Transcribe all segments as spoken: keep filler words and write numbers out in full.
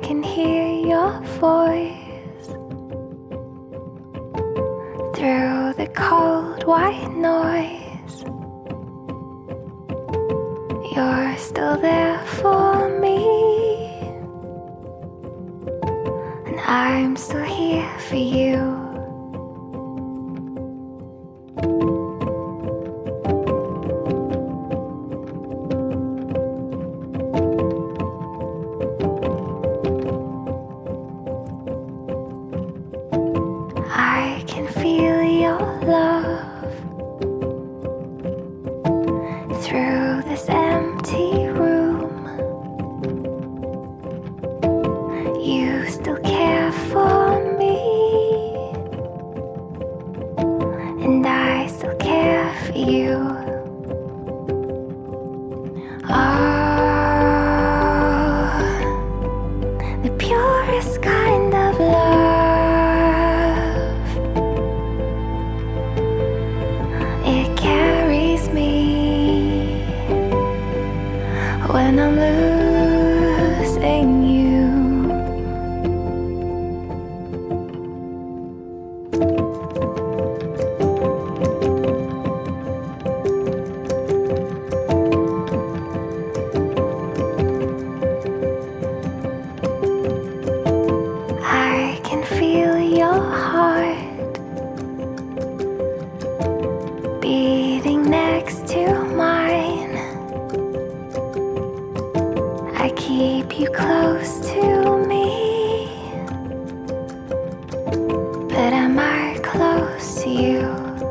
can hear your voice through the cold white noise. You're still there for me, and I'm still here for you. I can feel your love through this empty room. You still care for me, and I still care for you. Oh, the purest kind of love. It carries me when I'm losing you. I can feel your heart beating next to mine. I keep you close to me, but am I close to you?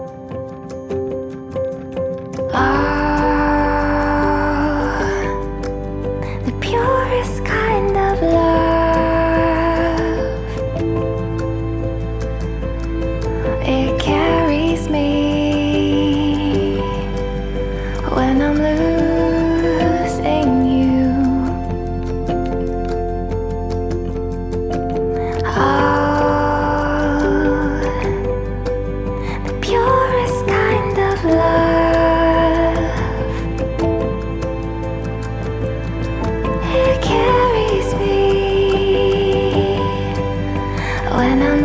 Oh, the purest kind of love. It carries me when I'm losing you. Oh, the purest kind of love. It carries me when I'm